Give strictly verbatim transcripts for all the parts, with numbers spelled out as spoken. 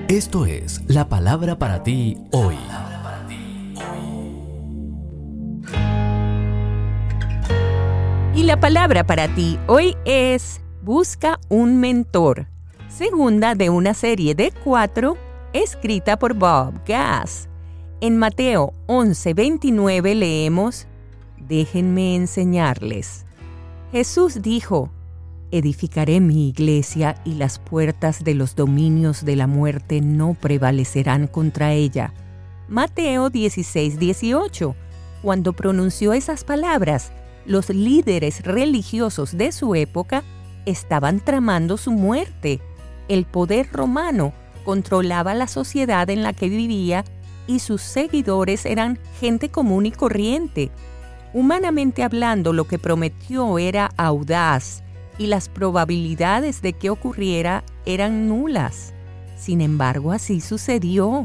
Esto es la palabra para ti hoy. Y la palabra para ti hoy es busca un mentor, segunda de una serie de cuatro escrita por Bob Gass. En Mateo once veintinueve leemos: déjenme enseñarles. Jesús dijo: edificaré mi iglesia y las puertas de los dominios de la muerte no prevalecerán contra ella. Mateo dieciséis dieciocho. Cuando pronunció esas palabras, los líderes religiosos de su época estaban tramando su muerte. El poder romano controlaba la sociedad en la que vivía y sus seguidores eran gente común y corriente. Humanamente hablando, lo que prometió era audaz y las probabilidades de que ocurriera eran nulas. Sin embargo, así sucedió.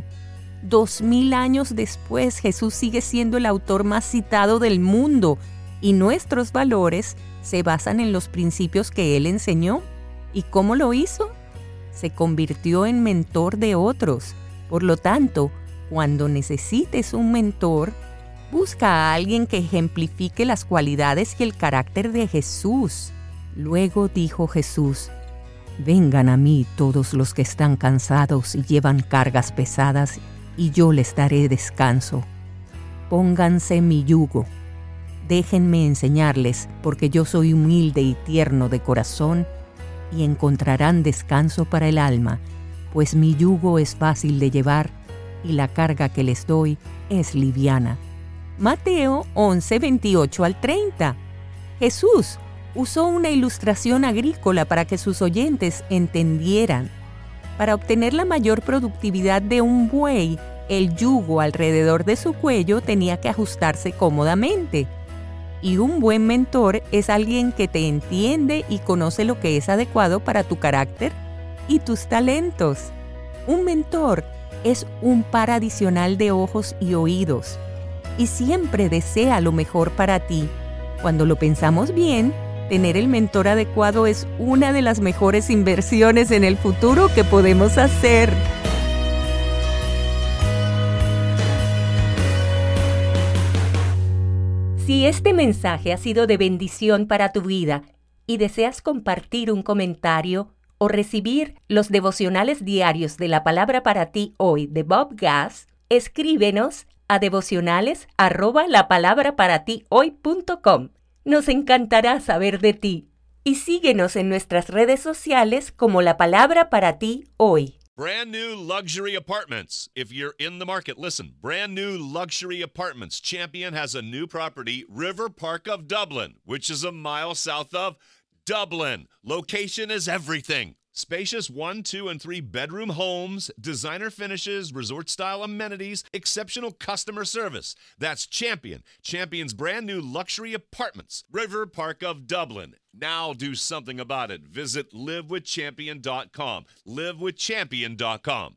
Dos mil años después, Jesús sigue siendo el autor más citado del mundo y nuestros valores se basan en los principios que Él enseñó. ¿Y cómo lo hizo? Se convirtió en mentor de otros. Por lo tanto, cuando necesites un mentor, busca a alguien que ejemplifique las cualidades y el carácter de Jesús. Luego dijo Jesús: vengan a mí todos los que están cansados y llevan cargas pesadas, y yo les daré descanso. Pónganse mi yugo. Déjenme enseñarles, porque yo soy humilde y tierno de corazón, y encontrarán descanso para el alma, pues mi yugo es fácil de llevar, y la carga que les doy es liviana. Mateo once veintiocho al treinta. Jesús usó una ilustración agrícola para que sus oyentes entendieran. Para obtener la mayor productividad de un buey, el yugo alrededor de su cuello tenía que ajustarse cómodamente. Y un buen mentor es alguien que te entiende y conoce lo que es adecuado para tu carácter y tus talentos. Un mentor es un par adicional de ojos y oídos, y siempre desea lo mejor para ti. Cuando lo pensamos bien, tener el mentor adecuado es una de las mejores inversiones en el futuro que podemos hacer. Si este mensaje ha sido de bendición para tu vida y deseas compartir un comentario o recibir los devocionales diarios de la palabra para ti hoy de Bob Gass, escríbenos a devocionales arroba la palabra para ti hoy punto com. Nos encantará saber de ti. Y síguenos en nuestras redes sociales como La Palabra para ti hoy. Brand new luxury apartments. If you're in the market, listen. Brand new luxury apartments. Champion has a new property, River Park of Dublin, which is a mile south of Dublin. Location is everything. Spacious one, two, and three bedroom homes, designer finishes, resort-style amenities, exceptional customer service. That's Champion. Champion's brand new luxury apartments. River Park of Dublin. Now do something about it. Visit live with champion dot com. live with champion dot com.